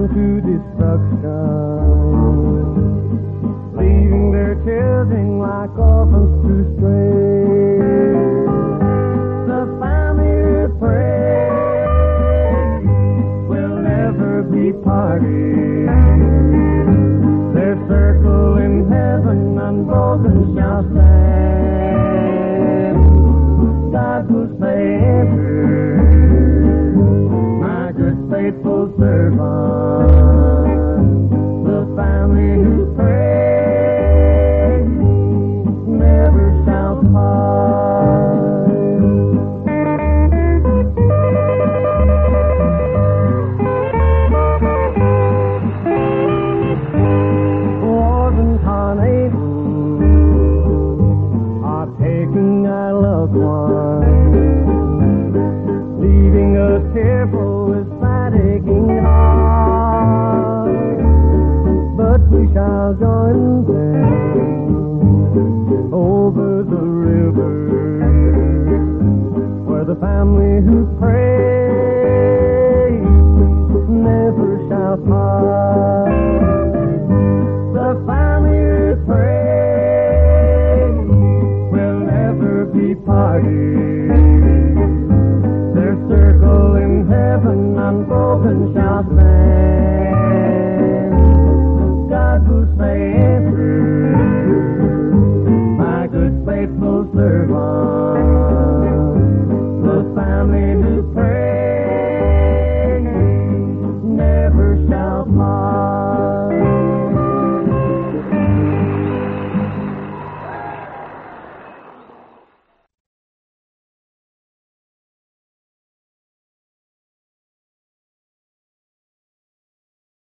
to destruction, leaving their children like orphans to stray. The family who pray will never be parted. Their circle in heaven unbroken shall stand. God will save her, my good faithful servant. The family who pray never shall part. Wars and tornadoes are taking our loved ones, leaving us tearful with sad aching hearts. But we shall join them over the river, where the family who pray